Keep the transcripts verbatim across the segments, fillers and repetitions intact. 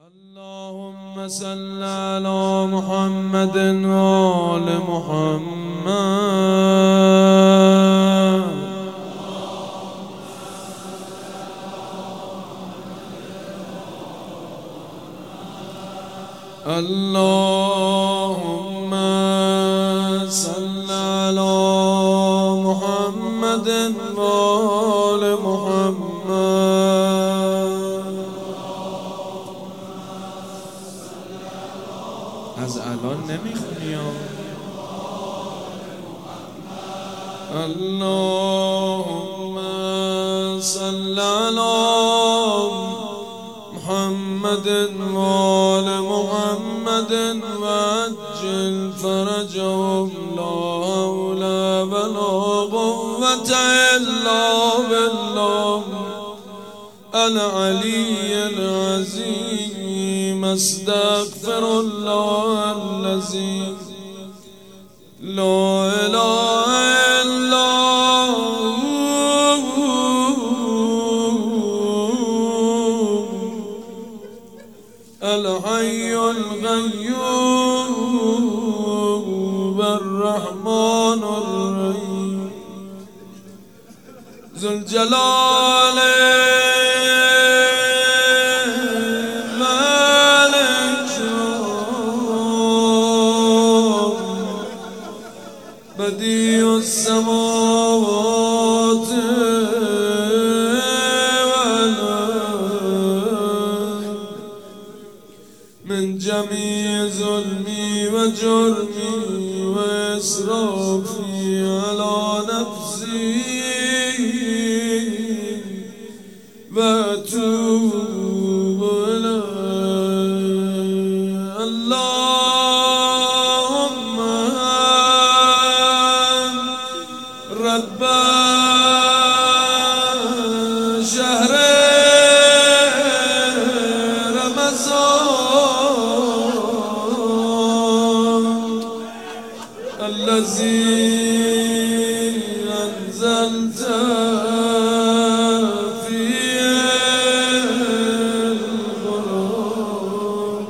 اللهم صل على محمد وآل محمد. اللهم صل على محمد وآل محمد. از الان نمیخونی ها. اللهم صل على محمد وآل محمد وعجل فرجهم. لا حول ولا قوة إلا بالله العلي العظيم. استغفر الله الذي لا إله إلا الحي القيوم الرحمن الرحيم ذو الجلال مالك بديع السماوات من جميع ظلمي وجرمي وإسرافي على نفسي وأتوب إليه. اللهم رب شهر الذي أنزلت فيه القرآن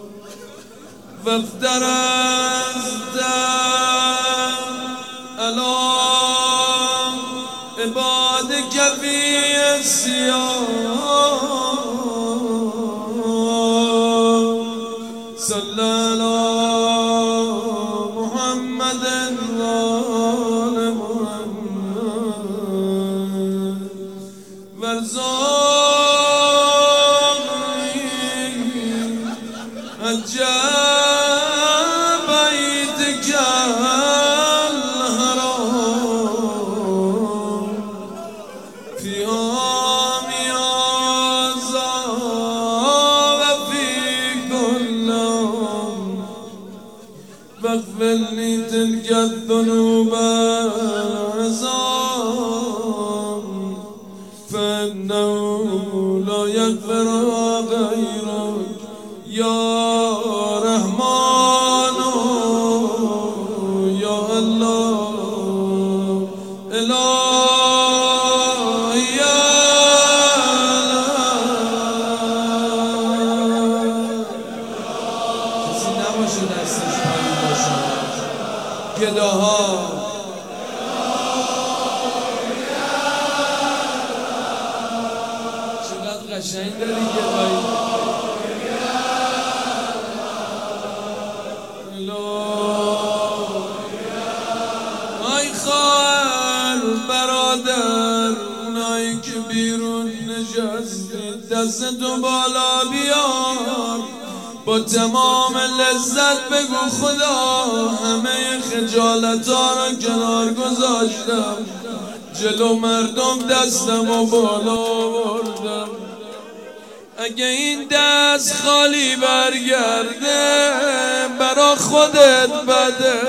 فافترضت على عبادك فيه الصيام. صلى الله محمد وآل محمد وارزقني عجب بيتك الحرام في عام هذا وفي كل عام. واغفر لي تلك الذنوب العظام فإنه لا يغفرها غيرك يا رحمن يا الله. إلهي يا کسی نباشه دستش پایین باشه. گداها چقدر قشنگ داری گدایی. ای خواهر برادر اونایی که بیرون نشستید دستتو بالا بیار با تمام لذت بگو خدا همه خجالتا رو کنار گذاشتم جلو مردم دستمو بالا آوردم. اگه این دست خالی برگرده برا خودت بده.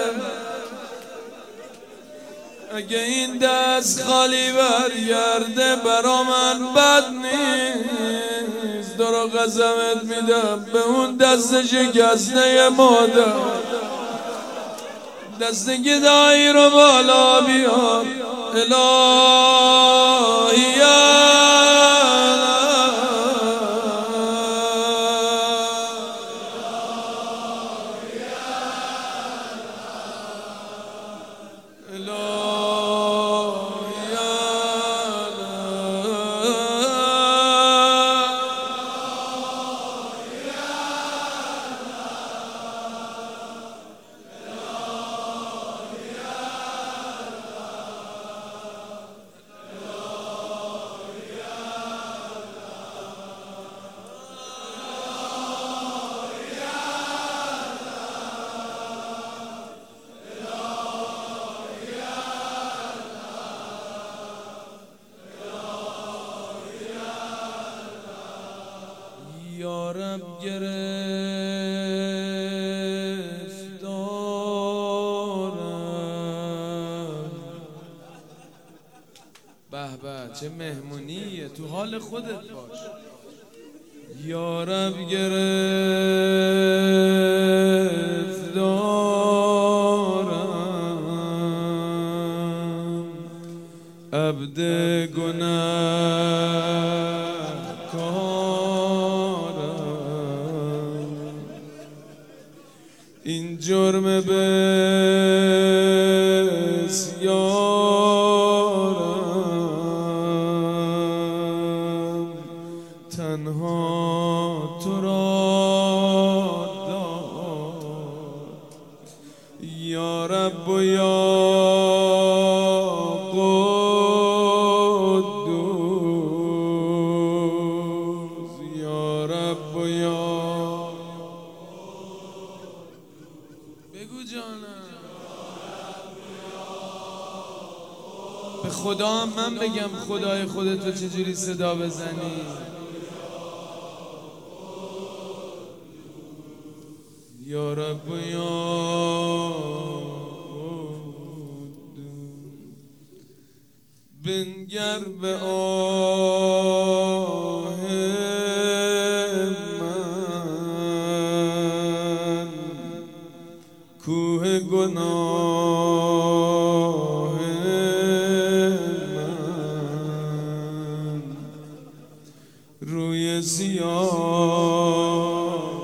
اگه این دست خالی برگرده برا من بد نیست. دارو قسمت میدم به اون دست شکسته مادر. دست گدایی رو بالا بیار. الهی یارب گرفتارم به به چه مهمونیه، تو حال خودت باش. یارب گرفتارم عبد گناهکارم، این جرم بسیارم تنها تو را داد یا رب و یا قدوس، یا رب و یا بگو جانم. به خدا هم من بگم خدای خودتو چجوری صدا بزنی. یا رب و یا بنگر به آه من، کوه گناه من، روی سیاه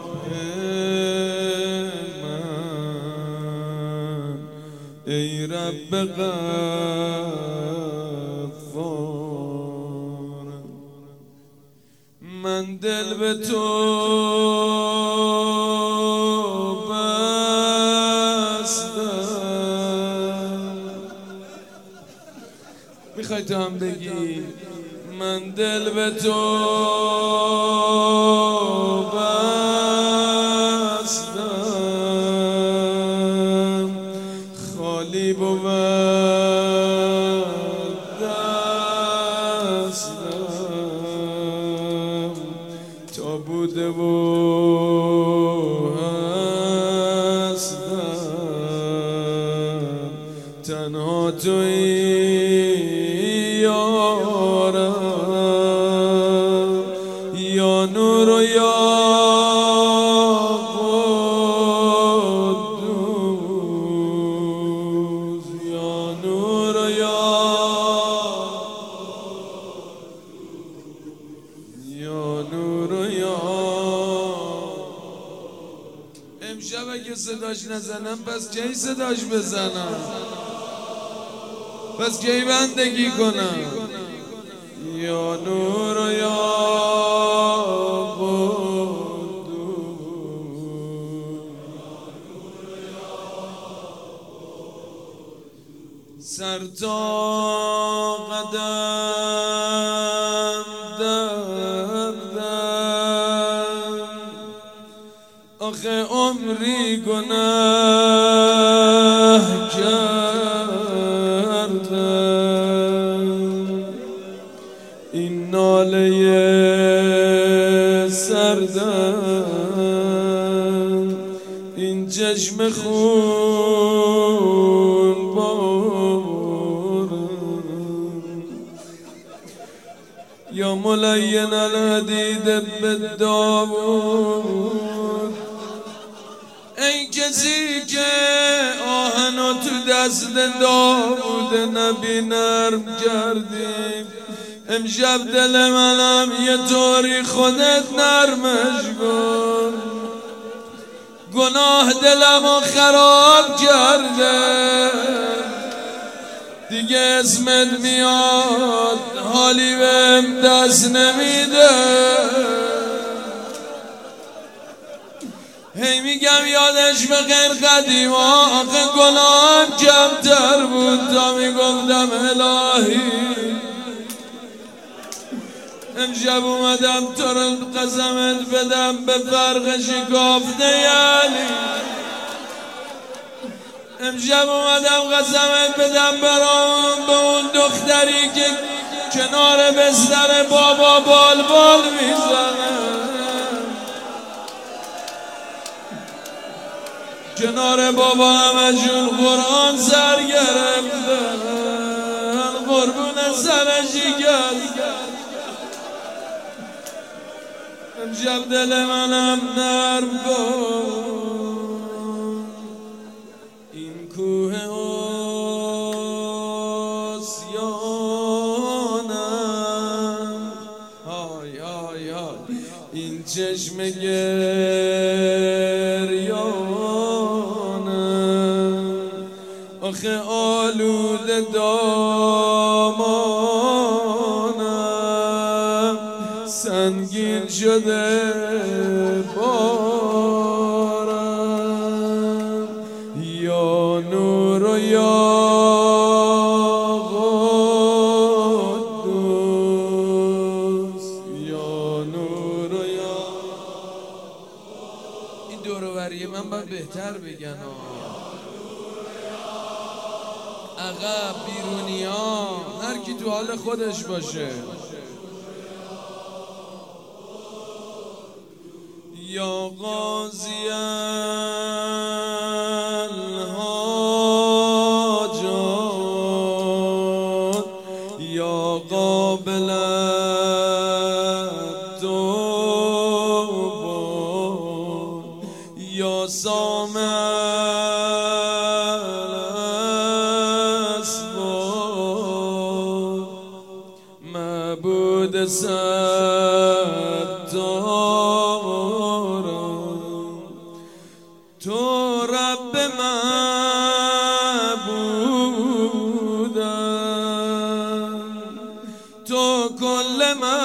من، ای رب غفار. من دل به تو بستم، میخوای تو هم بگی من دل به تو بستم، خالی بود دستم تا بوده و هستم، تنها تویی یارم، یا نور و یا قدوس، یا نور و یا یا نور و یا. امشب اگه صداش نزنم پس کی صداش بزنم؟ پس کی بندگی کنم؟ یا نور و یا سر تا قدم دردم، آخه عمری گناه کردم، این ناله سردم، این چشم خون بارم، یا ملین الحدید بالداود، ای کسی که آهنو تو دست داود نبی نرم کردی، امشب دل منم یه طوری خودت نرمش کن، گناه دلمو خراب کرده، دیگه اسمت میاد حالی بهم دست نمیده، هی میگم یادش بخیر قدیما، آخه گناهم کمتر بود تا میگفتم الهی. امشب اومدم تو رو قسمت بدم به فرق شکافته یعنی، امشب اومدم قسمت بدم برام به اون دختری که کنار بستر بابا بال بال میزنه، کنار بابا همشون قرآن سر گرفتن، قربون سرشی کرد. امشب دل منم نرم کن، این کوه آسیانم، های های های این چشم گریانم، آخه آلوده دامانم، سنگین شده بارم، یا نور و یا قدوس، یا نور و یا. این دوروبریه من باید بهتر بگن عقب بیرونی ها، هر کی تو حال خودش باشه. یا قاضی الحاجات، یا قابل التوبات، یا سامع الاسباب، معبود ستار، تو رب معبودم، تو کل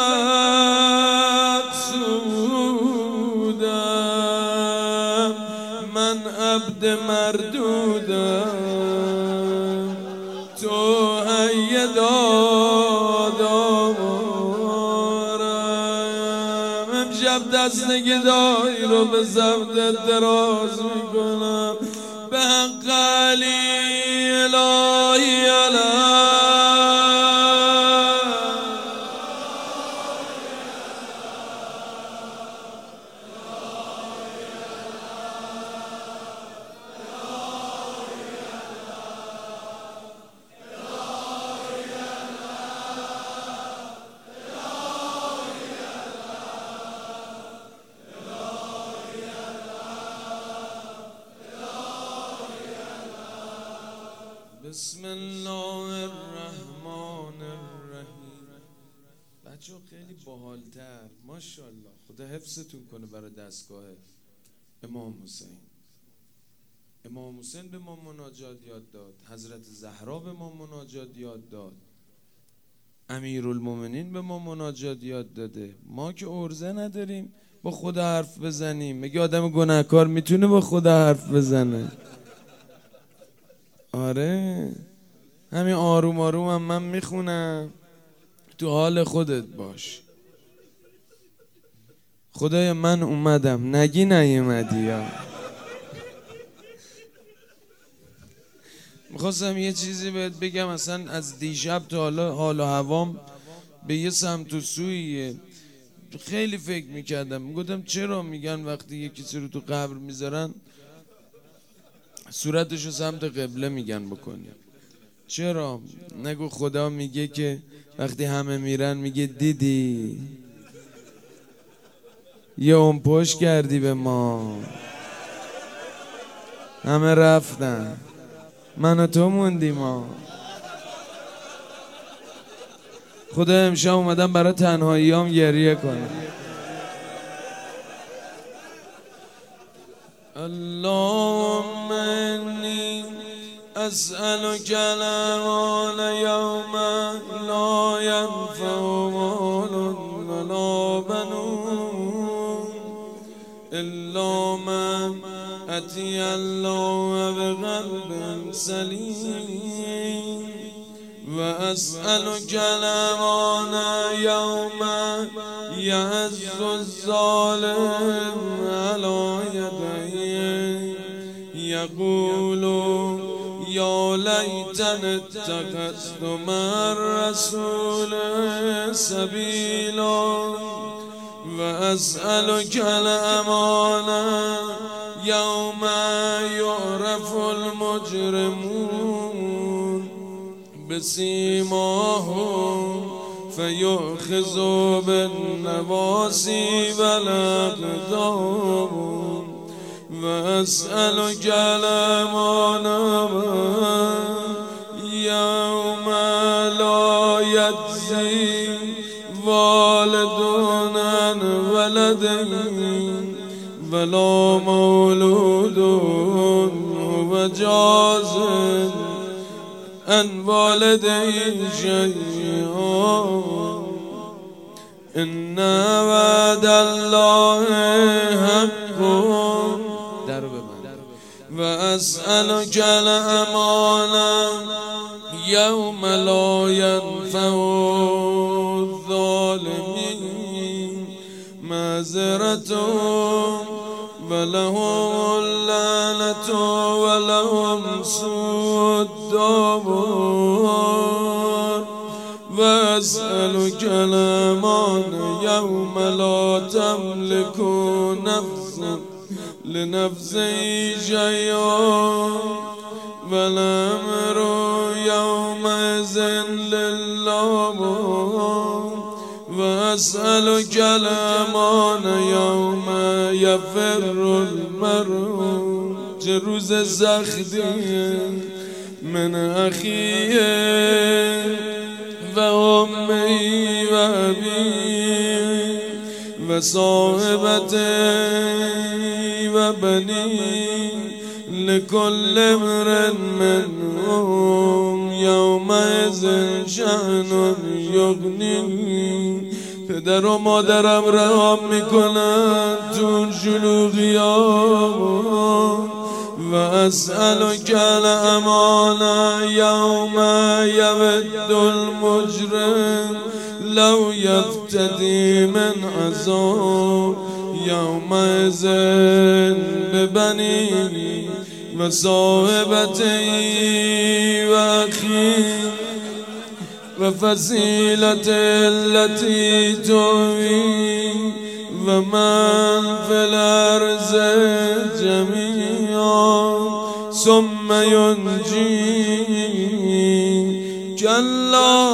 مقصودم، من عبد مردودم، تو حی دادارم. امشب دست نگهداری رو به سمتت دراز میکنم، به حق علی الهی علی. بسم الله الرحمن الرحیم. بچه ها خیلی باحالتر، ماشاءالله. خدا حفظتون کنه برای دستگاه امام حسین. امام حسین به ما مناجات یاد داد، حضرت زهرا به ما مناجات یاد داد، امیرالمومنین به ما مناجات یاد داده. ما که ارزه نداریم با خدا حرف بزنیم. مگه آدم گناهکار میتونه با خدا حرف بزنه؟ آره، همین آروم آروم هم من میخونم، تو حال خودت باش. خدایا من اومدم، نگی نیومدی. یا میخواستم یه چیزی بهت بگم، اصلا از دیشب تا حالا حال و هوام به یه سمت و سویه. خیلی فکر میکردم، میگفتم چرا میگن وقتی یه کسی رو تو قبر میذارن صورتشو سمت قبله میگن بکنی؟ چرا؟ نگو خدا میگه که وقتی همه میرن میگه دیدی یه اون پشت کردی به ما، همه رفتن من و تو موندی ما. خدا امشب اومدم برای تنهاییام گریه کنم. اللهم انی اسألک الأمان یوم لا ینفع مال ولا بنون الا من اتی الله بقلب سلیم، و اسألک الأمان یوم یعز الظالم علی یدیه یقول یا لیتنی اتخذت مع الرسول سبیلا، و اسألک الأمان يوم يعرف المجرمون بسيماهم فيؤخذوا بالنواصي والأقدام وأسألك الأمان يوم لا يجزي والد عن ولده ولا مولود هو جاز عن والده شيئا إن وعد الله حق وأسألك الأمانة يوم لا ينفع الظالمين معذرتهم ولهم اللعنة ولهم سوء الدار وأسألك الأمانة يوم لا تملك نفس لنفس شيئا والأمر يومئذ لله وأسألك الأمان يوم يفر المرء چه روز سختی من أخيه و أمه و أبيه و صاحبته و بنيه لكل امرئ منهم يومئذ شأن یغنیه. پدر و مادرم رها میکنن تو شلوغیام و اسألک الأمان یوم یود المجرم لو یفتدی من عذاب یومئذ ببنیه و صاحبته و اخیه و فصیلته التي تؤوی و من فی الارض جمیعا ثم ینجی کلا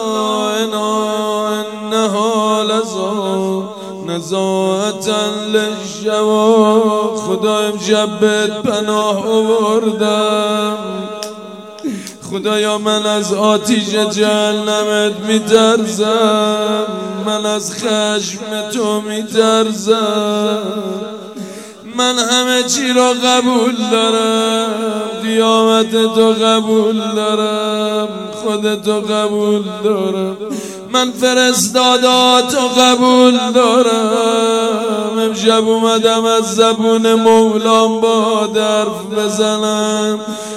انها لظی نزاعة للشوا. خدا امشب بهت پناه آوردم، خدایا من از آتیش جهنمت میترسم، من از خشم تو میترسم، من همه چی را قبول دارم، قیامت تو قبول دارم، خودتو قبول دارم، من فرستاداتو قبول دارم. امشب اومدم از زبون مولام با حرف بزنم.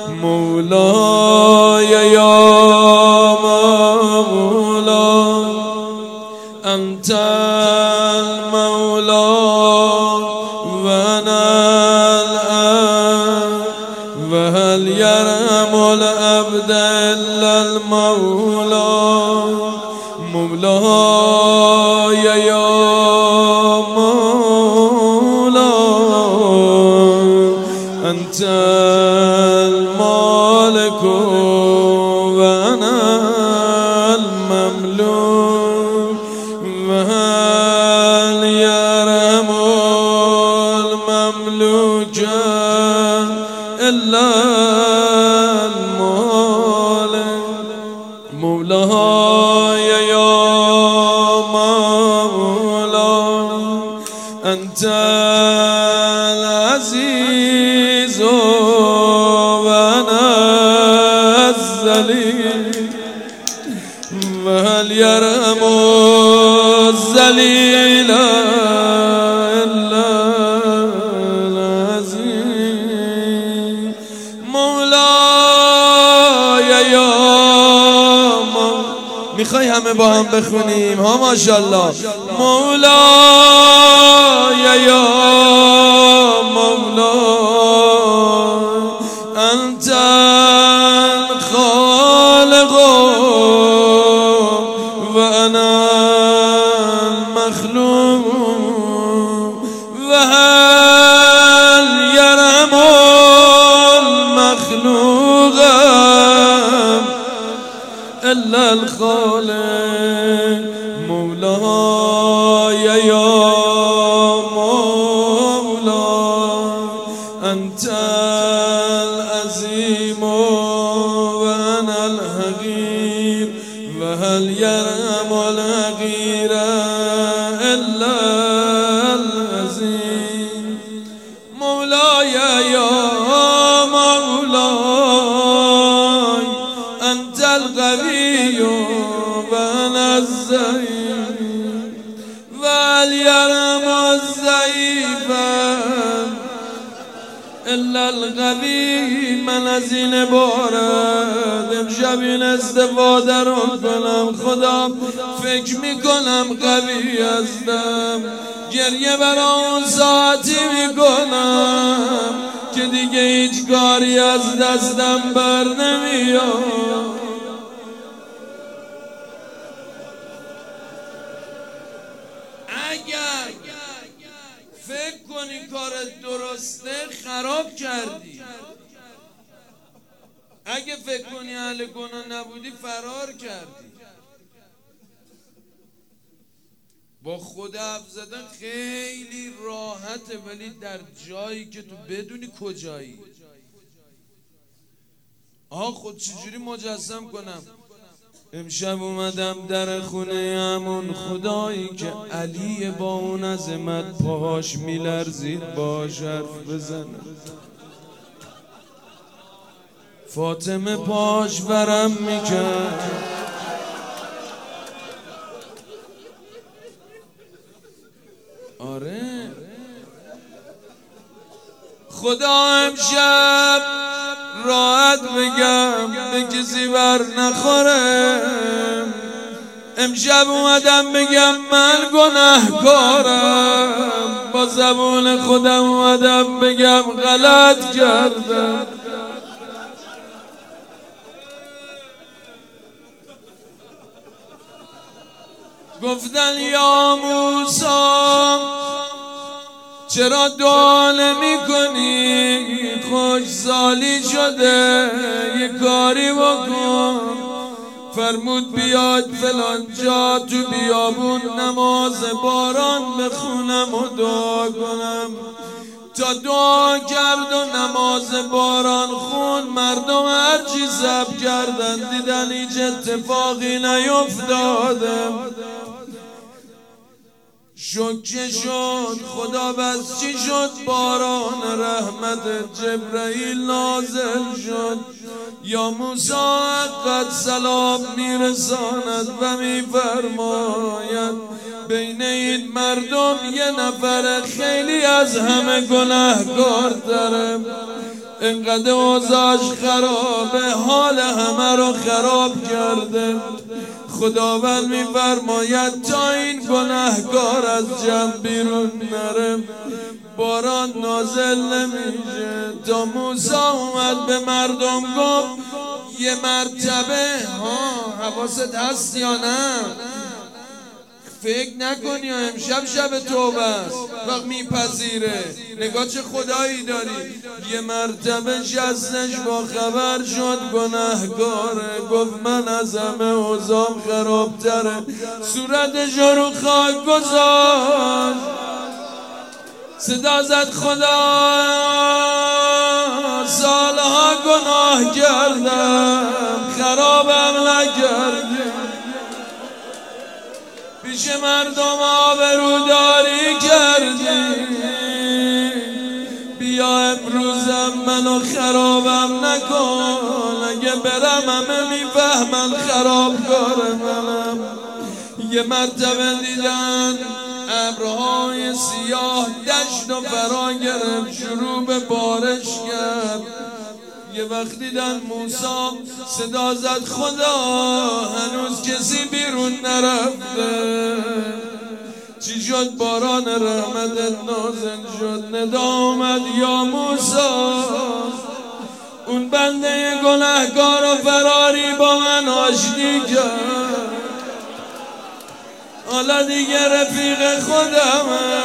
مولای یا مولا انت المولا و انا العبد و هل یرحم العبد الا المولا. مولای یا مولا انت المالک و انا المملوک و هل یرحم المملوک الا المالک. مولای انت العزیز و انا الذلیل و هل یرحم الذلیل الا العزیز. مولای یا میخوای همه با هم بخونیم ها ماشاءالله. مولای یا مولا انت الخالق و انا المخلوق و هل یرحم انت العظیم و انا الحقیر و هل یرحم الحقیر الا العظیم. مولای یا مولای انت القوی و انا الضعیف و هل یرحم الضعیف الا القوی. من از این عبارت امشب این استفاده رو کنم. خدا فکر میکنم قوی هستم، گریه برای اون ساعتی میکنم که دیگه هیچ کاری از دستم بر نمیاد. اگر فکر کنی کارت درسته خراب کردی، اگه فکر کنی اهل گناه نبودی فرار کردی. با خود حرف زدن خیلی راحته، ولی در جایی که تو بدونی کجایی. آها خود چجوری مجسم کنم؟ امشب اومدم در خونه همون خدایی که علی با اون عظمت پاهاش میلرزید باهاش حرف بزنه. فاطمه پاش ورم میکرد، آره خدا امشب راحت بگم به کسی بر نخوره. امشب اومدم بگم من گناهکارم، با زبون خودم اومدم بگم غلط کردم. گفتن یا موسی چرا دعا نمی کنی؟ خوشحالی شده یه کاری بکن. فرمود بیاد فلان جا تو بیابون نماز باران بخونم و دعا کنم. تا دعا کرد و نماز باران خون، مردم هرچی سب کردن دیدن هیچ اتفاقی نیفتاده. شکه شد خدا بس چی شد؟ باران رحمت جبرائیل نازل شد. یا موسی قد سلام میرساند و میفرماید بین این مردم یه نفر خیلی از همه گناهکار تره، انقدر اوضاعش خرابه حال همه رو خراب کرده. خداوند میفرماید تا این گناهکار از جمع بیرون نره باران نازل نمیشه. تا موسی اومد به مردم گفت یه مرتبه ها حواست هست یا نه؟ فکر نکنی امشب شب توبه است وقت میپذیره. نگاه چه خدایی داری. یه مرتبه جزنش با خبر شد گناهگاره، گفت من از همه اوضاعم خرابتره. صورتش رو خاک گذاشت، صدا زد خدا سالها گناه کردم خرابم نکردی. پیش مردم آبروداری کردی، بیا امروزم منو خرابم نکن. اگه برم همه میفهمن خرابکار منم. یه مرتبه دیدن ابرهای سیاه دشت و فرا گرفت، شروع به بارش کرد. یه وقت دیدن موسی صدا زد خدا هنوز کسی بیرون نرفته. چی شد؟ باران رحمت نازل شد. ندا آمد یا موسی اون بنده گناهکار و فراری با من آشتی کرد، حالا دیگه رفیق خودمه.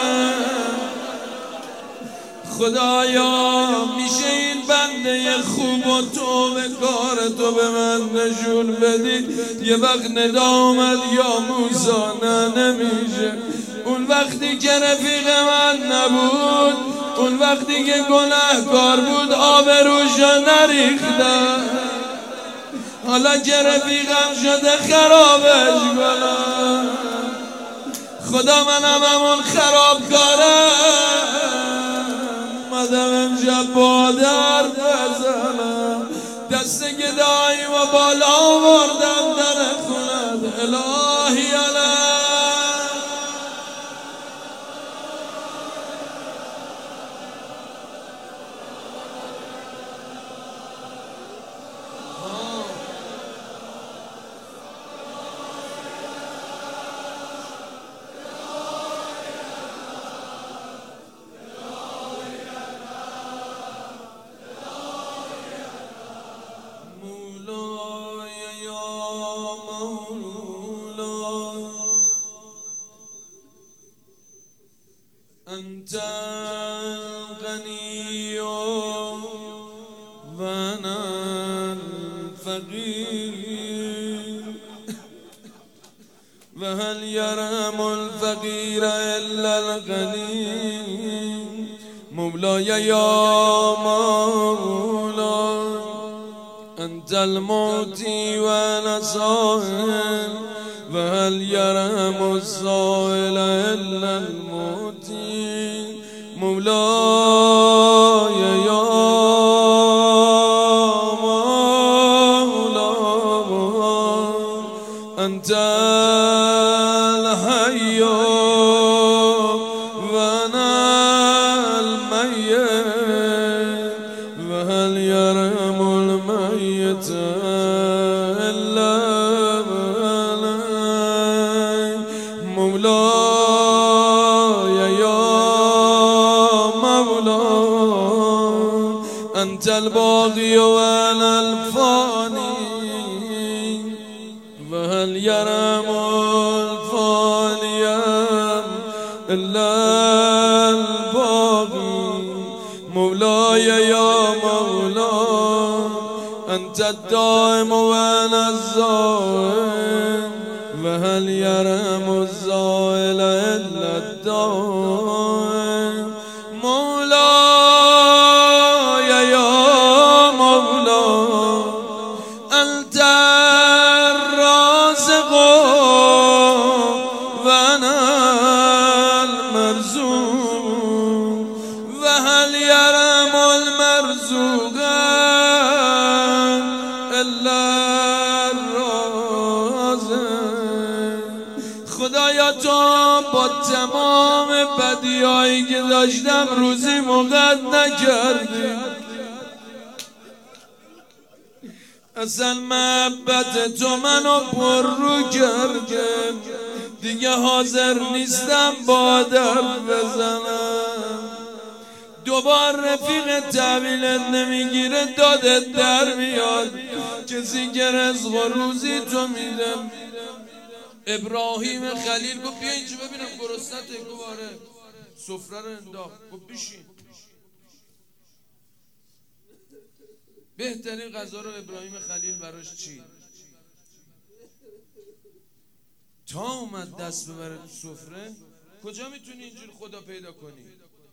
خدایا میشه این بنده خوب و تو به کار تو به من نشون بدی؟ یه وقت ندا آمد یا موسی نه نمیشه. اون وقت وقتی که رفیق من نبود، اون وقتی که گناهکار بود آبروشو نریختم، حالا که رفیقم شده خرابش کنم. خدا منم همون خرابکارم، اومدم امشب با در بزنم، دست گدایی و بالا آوردم در خونت الهی علم. أنت الغني وأنا الفقير، وهل يرحم الفقير إلا الغني. مولاي يا مولاي أنت المعطي وأنا السائل، وهل يرحم السائل إلا المعطي. مولاي يا مولاي أنت الحي وأنا الميت، وهل يرحم الميت إلا علي. مولاي يا مولاي أنت الباقي وأنا الفاني، وهل يرحم الفاني إلا الباقي. مولاي يا مولاي أنت الدائم وأنا الزائل، وهل يرحم الزائل إلا الدائم. مولاي يا مولاي أنت الرازق وأنا المرزوق، وهل يرحم المرزوق إلا الرازق. خدایا تو با تمام بدیایی که داشتم روزی موقت نکردی، اصلا محبت تو منو پر رو کرده، دیگه حاضر نیستم با در بزنم. دوبار رفیق تحویلت نمیگیره، دادت در میاد، کسی که رزق و روزی تو میده. ابراهیم خلیل گفت بیا اینجا ببینم گرسنته. گفت آره. سفره رو انداخت. گفت بشین. بهترین غذا رو ابراهیم خلیل براش چید. تا اومد دست ببره تو سفره. کجا میتونی اینجور خدا پیدا کنی؟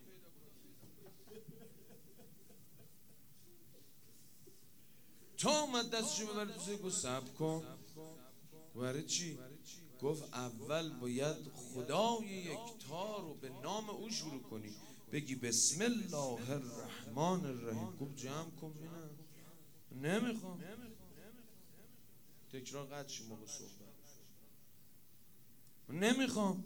تا اومد دستشو ببره تو سفره. گفت صبر کن. برای چی؟ گفت اول باید خدای یکتا رو به نام او شروع کنی، بگی بسم الله الرحمن الرحیم. گفت جمع کن بینم. نمیخوام. تکرار قد شما موقع صحبت. نمیخوام.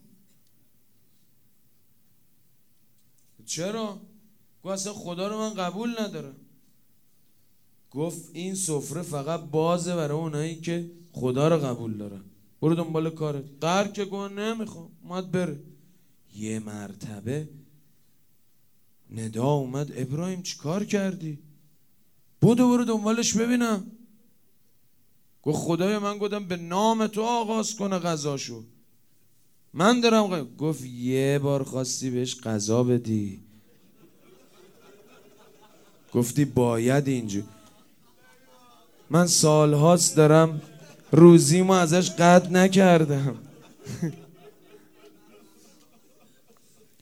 چرا؟ گفت اصلا خدا رو من قبول ندارم. گفت این سفره فقط بازه برای اونایی که خدا رو قبول دارن. برو دنبال کارت. قهر که گفت نمیخوام. اومد بره. یه مرتبه ندا اومد ابراهیم چی کار کردی؟ بودو برو دنبالش ببینم. گفت خدایا من گفتم به نام تو آغاز کنه غذاشو، من دارم غ... گفت یه بار خواستی بهش غذا بدی، گفتی باید اینجا. من سالهاست دارم روزیمو ازش قطع نکردم.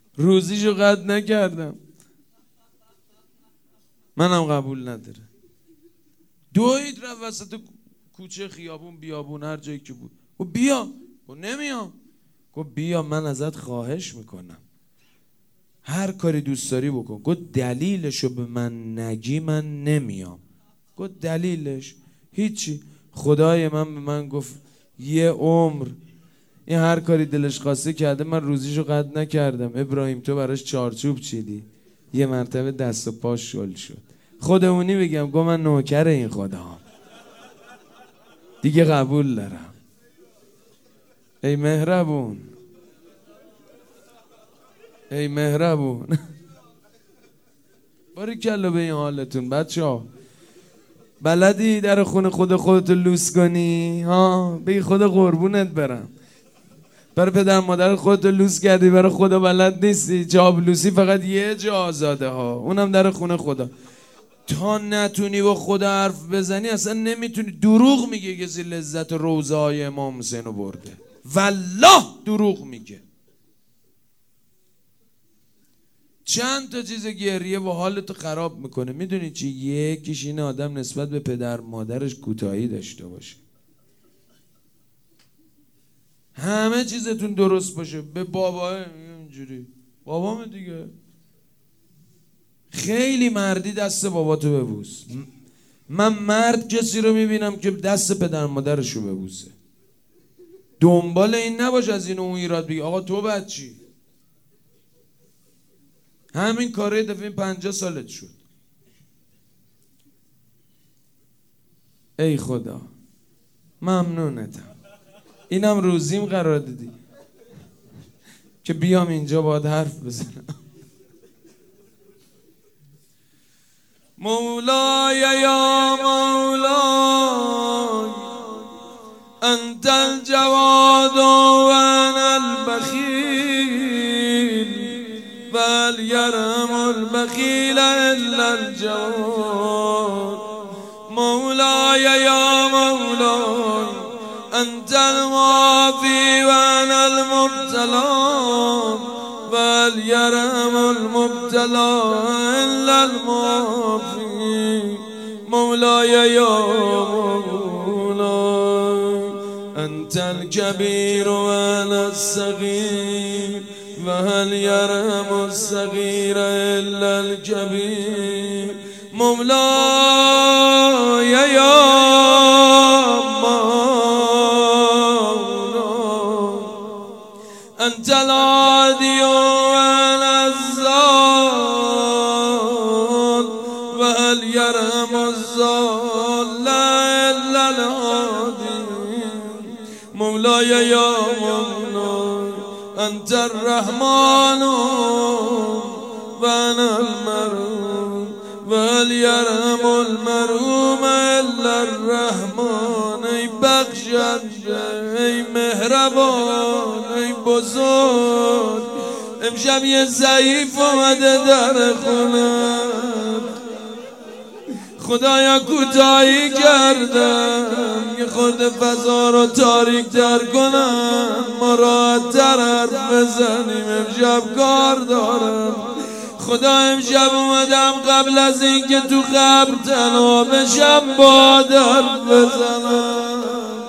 روزیشو قطع نکردم. منم قبول نداره. دوید رفت وسط کوچه، خیابون، بیابون، هر جایی که بود. و بیا. و نمیام. گفت بیا من ازت خواهش میکنم هر کاری دوست داری بکن. گفت دلیلشو به من نگی من نمیام. گفت دلیلش هیچی. خدای من به من گفت یه عمر این هر کاری دلش خواسته کرده، من روزیشو قطع نکردم. ابراهیم تو براش چارچوب چیدی، یه مرتبه دست و پاش شل شد. خودمونی بگم گفت من نوکر این خدا دیگه قبول دارم. ای مهربون، ای مهربون. باریکلا به این حالتون بچه ها. بلدی در خونه خود خودتو لوس کنی؟ ها بگی خدا قربونت برم. برای پدر مادر خودتو لوس کردی، برای خدا بلد نیستی. چاپلوسی فقط یه جا آزاده ها، اونم در خونه خدا. تا نتونی با خدا حرف بزنی اصلا نمیتونی. دروغ میگه کسی لذت روضه های امام حسین رو برده. والله دروغ میگه. چند تا چیز گریه و حالتو خراب میکنه. میدونی چی؟ یکیش این آدم نسبت به پدر مادرش کوتاهی داشته باشه. همه چیزتون درست باشه، به بابا اینجوری بابام دیگه. خیلی مردی دست باباتو ببوس. من مرد کسی رو میبینم که دست پدر مادرشو ببوسه. دنبال این نباش از این اون ایراد بگی آقا تو بچی. همین کاره دفعه پنجاه سالت شد. ای خدا ممنونتم، اینم روزیم قرار دادی که بیام اینجا باید حرف بزنم. مولای یا مولای انت الجواد و انا البخیل بل یرم البخیل الا الجواد. مولای یا مولای انت المعافی و انا المبتلا بل یرم المبتلا الا المعافی. مولای یا مولای انت الكبیر و انا الصغیر و هل یرم الصغیر الا الكبیر. مولای یا انت العادی و انا الزال و هل یرم الزال الا العادی. مولای یا مولای انت الرحمن و انا المرحوم و هل یرم المرحوم الا الرحمن. ای بخشنده، ای مهربان، ای بزرگ. امشب یه ضعیف اومده در خونه، خدایا کوتاهی کردم که خود فضا رو تاریک تر کنم، ما راحت تر حرف بزنیم. امشب کار دارم. خدا امشب اومدم قبل از این که تو قبر تنها بشم باید حرف بزنم.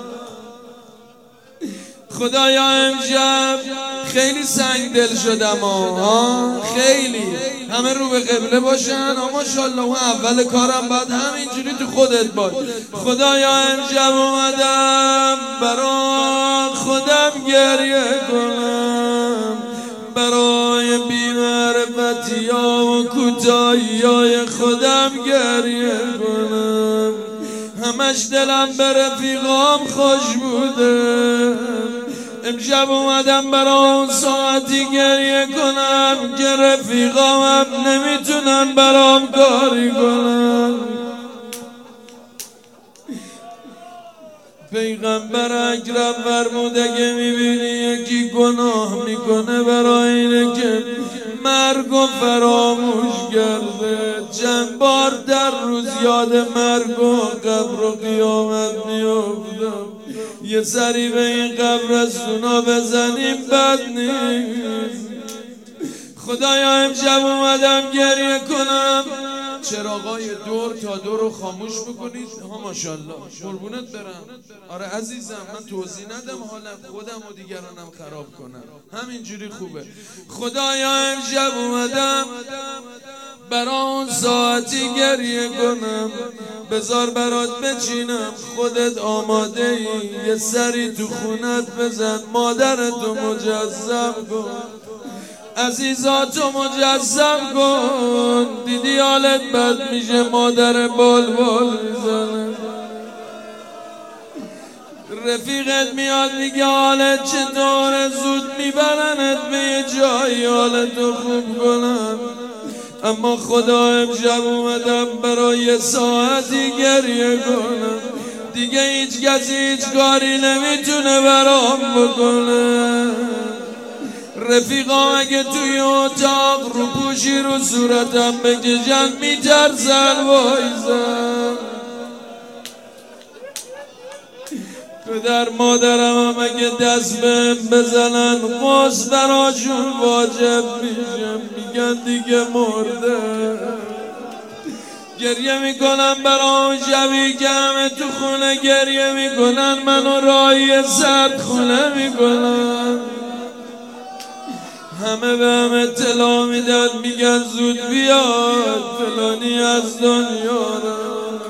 خدایا امشب خیلی سنگ دل شدم ها، خیلی. همه رو به قبله باشن. ماشاءالله اون اول کارم بعد همینجوری تو خودت باش. خدایا امشب اومدم برای خودم گریه کنم، برای بی‌معرفتی ها و کوتاهی های خودم گریه کنم. همش دلم به رفیقام خوش بوده. امشب اومدم برای اون ساعتی گریه کنم که رفیقام هم نمیتونن برام کاری کنن. پیغمبر اکرم فرموده که میبینی یکی گناه میکنه برای اینه که مرگ و فراموش کرده. چند بار در روز یاد مرگ و قبر و قیامت میافتم. یه سری به این قبرستونا بزنیم بد نیست. خدایا امشب اومدم گریه کنم، چراغای دور تا دور رو خاموش بکنید. ها ماشاءالله قربونت برم. آره عزیزم من توضیح ندم حالم خودم و دیگرانم خراب کنم، همینجوری خوبه. خدایا امشب اومدم برا اون ساعتی گریه کنم، بذار برات بچینم، خودت آماده ای، یه سری تو خونت بزن، مادرتو مجزم کن، عزیزاتو مجزم کن. دیدی حالت بد میشه، مادر بال بال میزنه، رفیقت میاد میگه حالت چطوره، زود میبرنت به یه جایی حالتو خوب کنن. اما خدا امشب اومدم برای ساعتی گریه کنم، دیگه هیچ کسی هیچ کاری نمیتونه برام بکنه. رفیقا اگه توی اتاق رو پوشی رو صورتم بکشن میترسن وایزن. پدر مادرم هم اگه دست بهم بزنن قصد براشون واجب میشه، میگن دیگه مرده. گریه میکنن برای شبی که همه تو خونه گریه میکنن، منو راهی سرد خونه میکنن. همه به هم اطلاع میدن، میگن زود بیاد فلانی از دنیا رفت.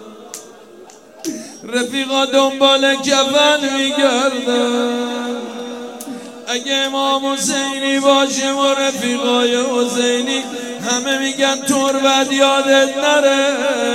رفیقا دنبال کفن میگردن، اگه امام حسینی باشه و رفیقای حسینی همه میگن تربت یادت نره.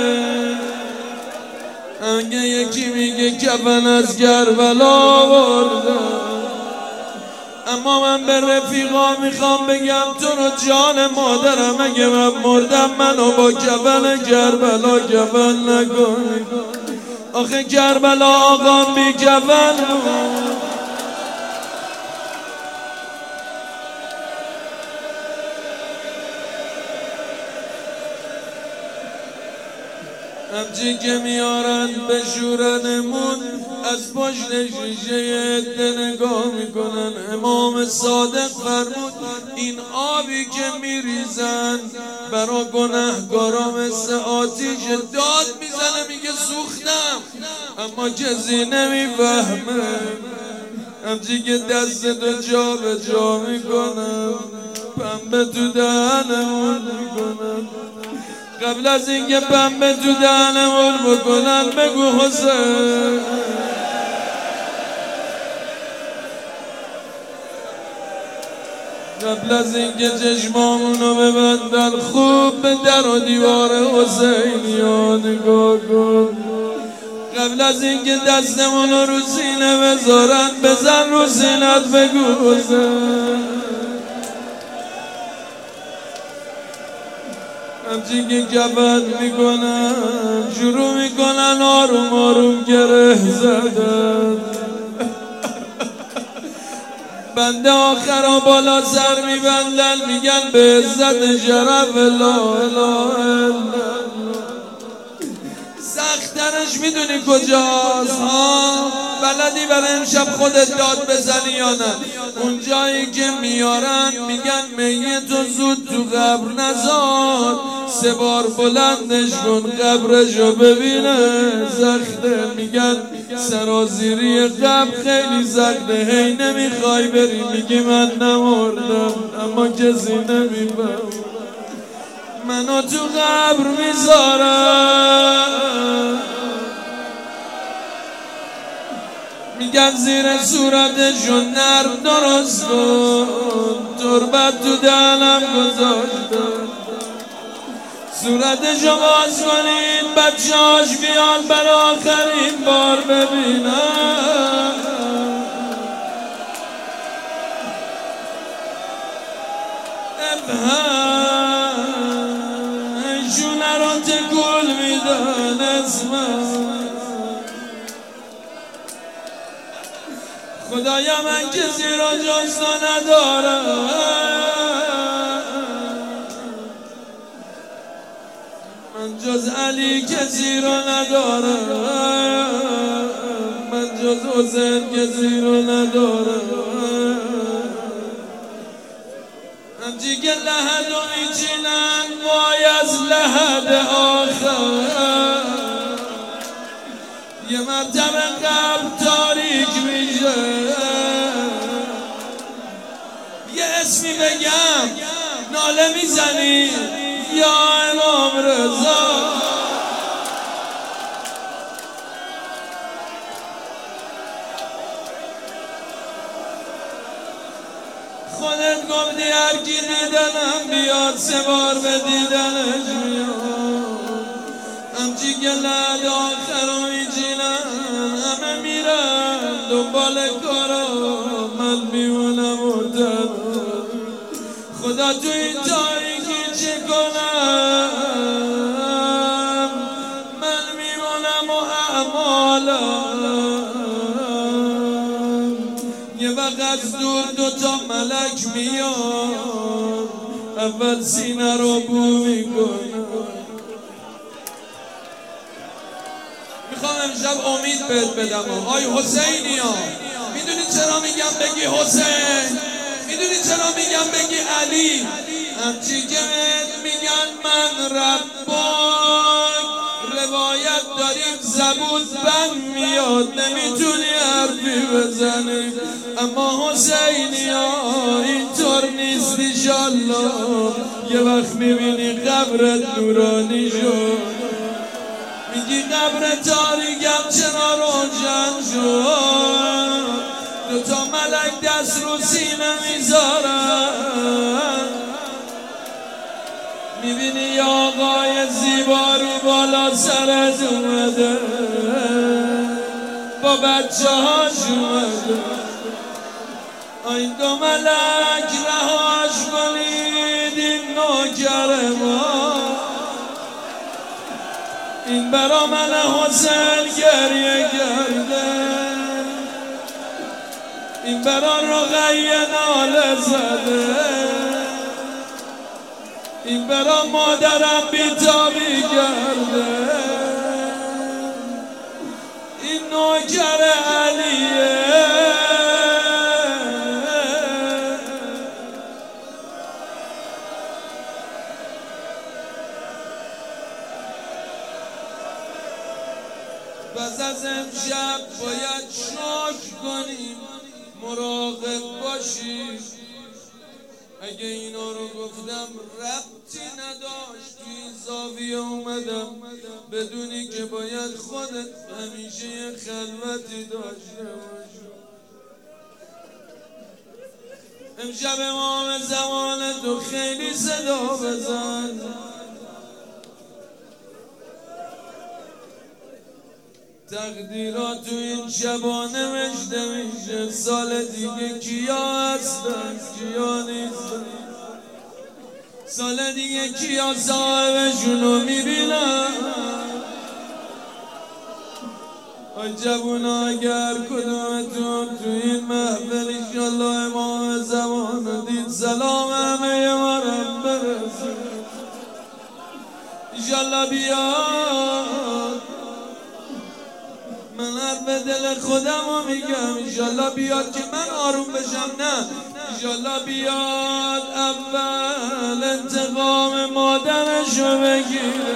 اگه یکی میگه کفن از کربلا بردن. اما من به رفیقا میخوام بگم تو رو جان مادرم، اگه من مردم منو با کفن کربلا کفن نکنی. آخه کربلا آقام بی کفن بود. همچین که میارن به شورنمون، از پشت شیشه عده نگاه میکنن. امام صادق فرمود این آبی که میریزن برا گنهگارا مثل آتیش، داد میزنه میگه سوختم، اما کسی نمیفهمه. همچین که دستتو جا به جا میکنم، پنبه تو دهنمون میکنم. قبل از اینکه پنبه تو دهنمون بکنن بگو حسین. قبل از اینکه چشمامونو ببندن خوب به در و دیوار حسینیا نگاه کن. قبل از اینکه دستمونو رو سینه بذارن بزن رو سینت بگو حسین. همچین که کفن میکنن شروع میکنن آروم آروم گره زدن. بنده آخرا بالا سر میبندن، میگن به عزت شرف لا اله الا. سخترش میدونی کجاست؟ ها بلدی برای امشب خودت داد بزنی یا نه؟ اون جایی که میارن میگن میتو زود تو قبر نزار، سه بار بلندش کن قبرشو ببینه زخته. میگن سرازیری قبر خیلی زخته، هی نمیخوای بری میگی من نمردم، اما کسی نمیفهم. منو تو قبر میذارم، میگن زیر صورتشو نرم درست کن، تربت تو دهنم گذاشتم. صورتشو باز کنید بچهاش بیان بر آخرین بار ببینم. شونه رو تکول میدن اسمم. خدایا من کسی را جز تو ندارم، من جز علی کسی را ندارم، من جز حسین کسی را ندارم. همچی که لحد و میچینن وای از لحد آخر یه مرتبه قبل تاریک میشه یه اسمی بگم ناله میزنی یا امام رضا خودت گفتی هر کی دیدنم بیاد سه بار به دیدنش میاد همچی که لحد آخر رو میچینن همه میرن دنبال کارا من میمونم و تنها خدا تو این تاریکی چه کنم من میمونم و اعمالم یه وقت از دور دوتا ملک میاد اول سینه رو بو میکنم میخوام امشب امید بهت بدم آی حسینی ها میدونی چرا میگم بگی حسین میدونی چرا میگم بگی علی همچی که میگن من رباک روایت داریم زبون بند میاد نمیتونی حرفی بزنی اما حسینی ها اینطور نیست ایشالله یه وقت میبینی قبرت نورانی شد میگی قبر تاریکم چرا روشن شد دوتا ملک دست رو سینه میذارن میبینی یا آقای زیبا رو بالا سرت اومده با بچه هاش اومده این دو ملک رهاش کنید این نوکر ما این برا من حسین گریه کرده این برا رقیه ناله زده این برا مادرم بیتابی کرده این نوکر علیه پس از امشب باید شکر کنیم مراقب باشی اگه اینا رو گفتم ربطی نداشت توی این زاویه اومدم بدونی که باید خودت همیشه یه خلوتی داشته باشی امشب امام زمان تو خیلی صدا بزن تقدیرات تو این شبانه نوشته میشه سال دیگه کیا هستن کیا نیستن سال دیگه کیا صاحبشونو میبینن آی جوونا اگر کدومتون تو این محفل ایشالله امام زمان دید سلام همه ما رو برسون ایشالله بیاد من حرف دل خودم رو میگم ایشالله بیاد که من آروم بشم نه ایشالله بیاد اول انتقام مادرشو بگیره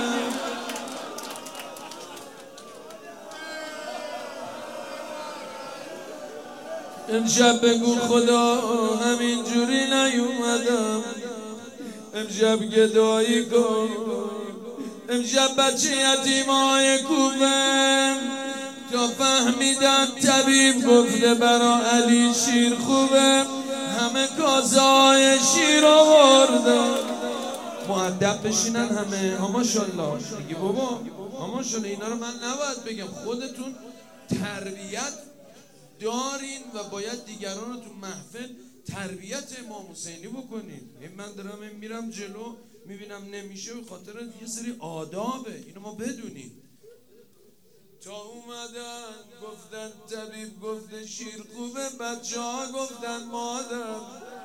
امشب بگو خدا همینجوری نیومدم امشب گدایی کن امشب بچه یتیمای کوفه تا فهمیدن طبیب گفته برا علی شیر خوبه همه کاسه‌های شیر آوردن مؤدب بشینن همه ها ماشاءالله میگی بابا ها ماشاءالله اینا رو من نباید بگم خودتون تربیت دارین و باید دیگران رو تو محفل تربیت امام حسینی بکنید من دارم میرم جلو میبینم نمیشه به خاطر یه سری آدابه اینو ما بدونیم تا اومدن گفتن طبیب گفته شیر خوبه بچه ها گفتن مادر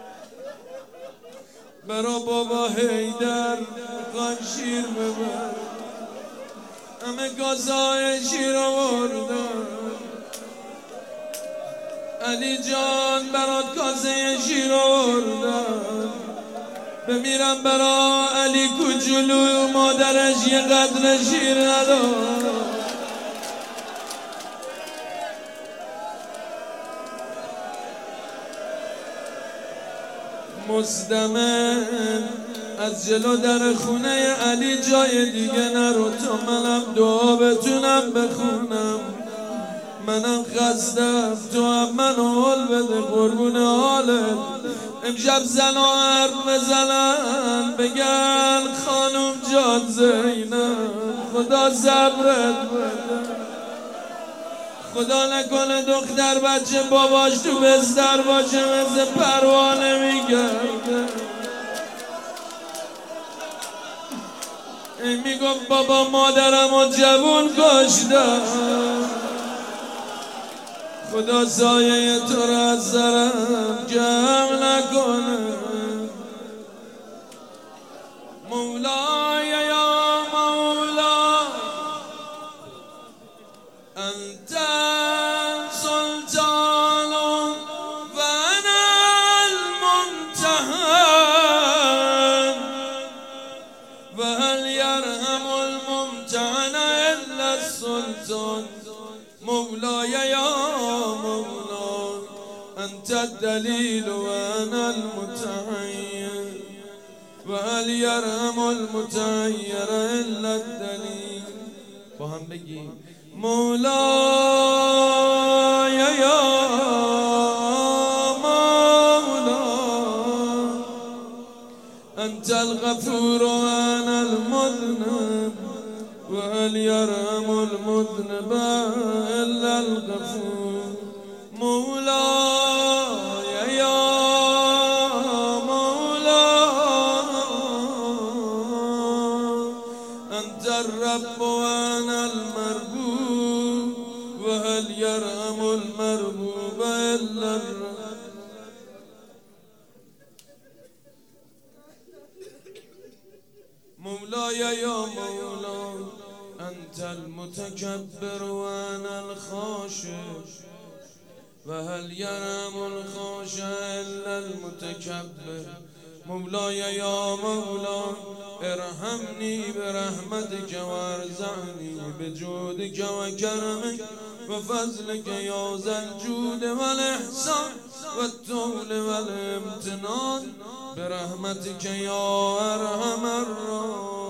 برا بابا حیدر خان شیر ببر همه گازهای شیر آوردن علی جان برات کاسه شیر آوردن بمیرم برا علی کوچولو مادرش یه قدر شیر نداشت. مصدمه از جلو در خونه علی جای دیگه نرو تا منم دعا بتونم بخونم. منم خستم تو هم منو حال بده قربون حالت. امشب زنا حرف بزنن بگن خانم جان زینب خدا صبرت بده. خدا نکنه دختر بچه باباش تو بستر باشه مثل پروانه میگرده. این میگفت بابا مادرم و جوون کشتم. خدا سایه تو را از سرم جمع نکنه. مولای یا مولا انت سلطان و انا الممتحن و هل یرحم الممتحن الا السلطان. مولای یا مولا انت الدلیل و انا المتحیر و هل یرحم المتحیر الا الدلیل. با هم بگیم مولای یا مولا انت الغفور و انا المذنب و هل یرحم المذنب الا الغفور. مولاي یا مولا انت الرب و انا المربوب و هل یرحم المربوب الا الرب. مولاي یا مولا انت المتكبر و انا الخاشع و هل یرحم الخاشع الا المتكبر. مولاي یا مولا ارحمنی برحمتك و ارزعنی بجودك و کرمك و فضلك یا ذا الجود و الاحسان و الطول و الامتنان برحمتك یا ارحم الراحمین.